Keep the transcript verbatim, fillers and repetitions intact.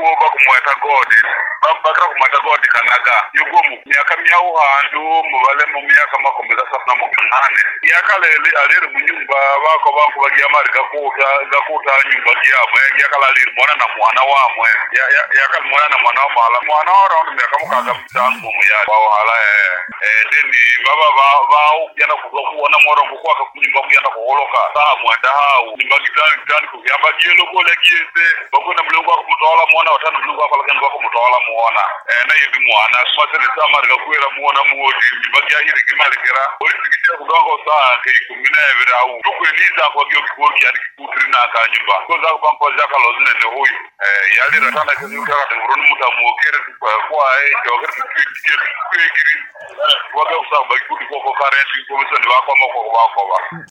bakumweta godi bakra kumata godi kanaga yugomu myaka myawu handu mubale mu myaka makomeza safuna mu kanane yakalele alere munyumba bako banku bagiya mari gakuta gakuta nyumba gyamwe yakala alere mwana na mwana wamwe yakal mwana na mwana wamala mwana around myaka mukaga mtanu mu ya bahala eh deni baba ba ba yana kuona moro kwa kunyumba kuyana kuholoka saa mwenda hau nimbagitani kitani kuyamba gielo gole giese bakuna mlungu wa kumtola mwana watana mlungu wa falakani kwa kumtola mwana eh na yibi mwana sumasele sama rika kuwera mwana muoti nimbagia hiri kimalikera ori sikitia kudongo saa kei kumina evira hau tukwe niza kwa gio kikuoki yani kikutiri na kanyumba koza kupanko zaka lozine ne huyu eh yali ratana kezi ukaka tenguruni muta muokere tukwa kwa eh kiwakere tukwe kiri waga usaku baki kuti kwa kwa karenti komiso ni wako wako wako wako